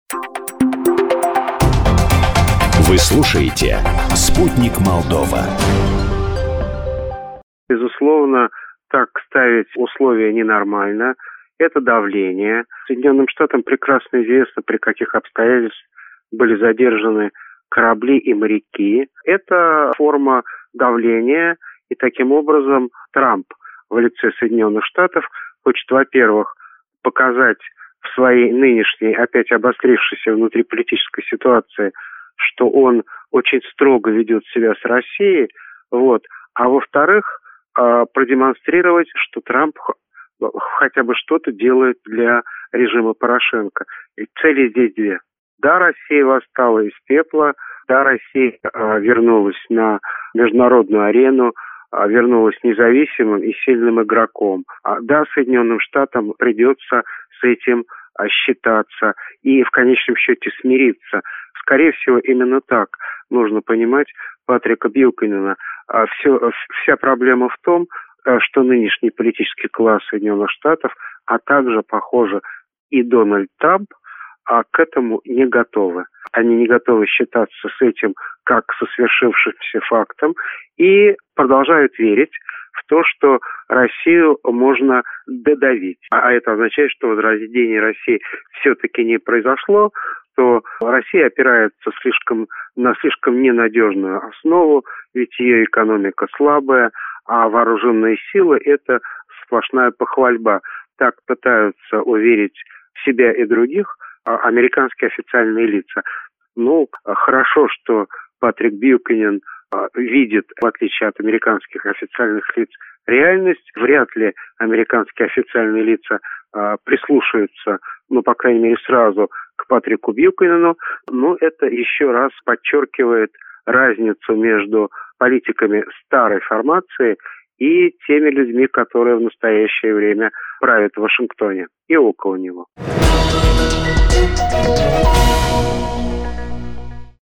Вы слушаете «Спутник Молдова». Безусловно, так ставить условия ненормально. Это давление. Соединенным Штатам прекрасно известно, при каких обстоятельствах были задержаны корабли и моряки. Это форма давления, и таким образом Трамп в лице Соединенных Штатов хочет, во-первых, показать в своей нынешней, опять обострившейся внутриполитической ситуации, что он очень строго ведет себя с Россией, а во-вторых, продемонстрировать, что Трамп хотя бы что-то делает для режима Порошенко. И цели здесь две. Да, Россия восстала из пепла, да, Россия вернулась на международную арену, вернулась независимым и сильным игроком. Да, Соединенным Штатам придется с этим считаться и в конечном счете смириться. Скорее всего, именно так нужно понимать Патрика Бьюкенена. Вся проблема в том, что нынешний политический класс Соединенных Штатов, а также, похоже, и Дональд Трамп, к этому не готовы. Они не готовы считаться с этим как со свершившимся фактом и продолжают верить в то, что Россию можно додавить. А это означает, что возрождение России все-таки не произошло, то Россия опирается на слишком ненадежную основу, ведь ее экономика слабая, а вооруженные силы – это сплошная похвальба. Так пытаются уверить себя и других американские официальные лица. Хорошо, что Патрик Бьюкенен видит, в отличие от американских официальных лиц, реальность. Вряд ли американские официальные лица прислушаются, по крайней мере, сразу к Патрику Бьюкенену. Это еще раз подчеркивает разницу между политиками старой формации и теми людьми, которые в настоящее время правят в Вашингтоне и около него.